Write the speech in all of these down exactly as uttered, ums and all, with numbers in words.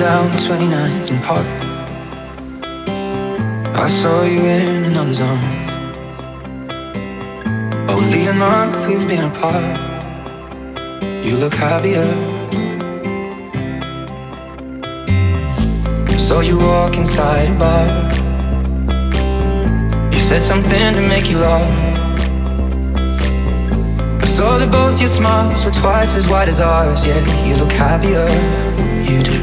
down twenty-ninth and Park. I saw you in another's arms. Only a month we've been apart. You look happier. Saw you walk inside a bar. You said something to make you laugh. I saw that both your smiles were twice as wide as ours. Yeah, you look happier, you do.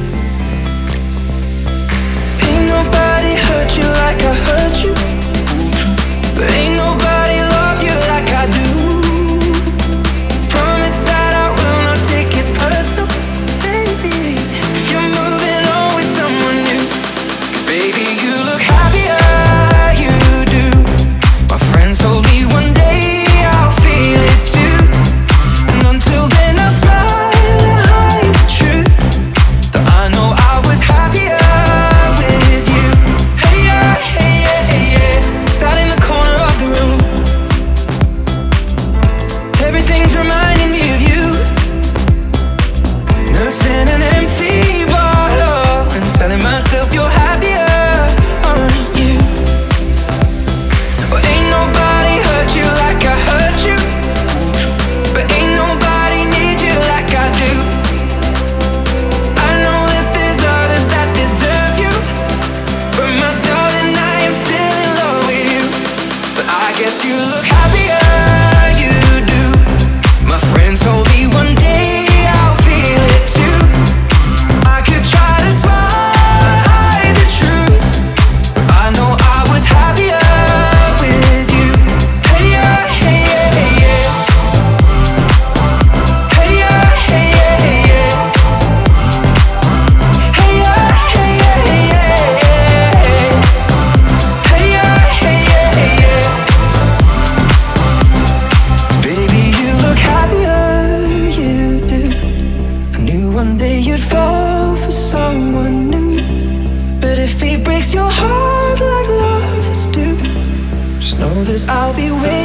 Ain't nobody hurt you like I hurt you, but ain't nobody love you like I do. Promise that I will not take it personal, baby, if you're moving on with someone new. 'Cause baby, you look happier, you do. My friends told me one day I'll feel it too, and until then I'll smile and hide the truth that I know I was happier with you. Hey yeah, hey yeah, hey yeah. Sat in the corner of the room. Everything's reminding me of you. Nursing an empty bottle and telling myself you're happier, aren't you? But ain't nobody hurt you like I hurt you, but ain't nobody need you like I do. I know that there's others that deserve you, but my darling, I am still in love with you. But I guess you look happier, you do. My friends told me one day I'll feel it too. I could try to smile, hide the truth, but I know I was happier with you. Hey yeah, hey yeah, hey yeah. Hey yeah, hey yeah, hey yeah. Hey yeah, hey yeah, hey yeah. Hey yeah, hey yeah, hey yeah. 'Cause baby, you look happier, you do. I knew one day you'd fall for someone new, but if he breaks your heart like lovers do, just know that I'll be waiting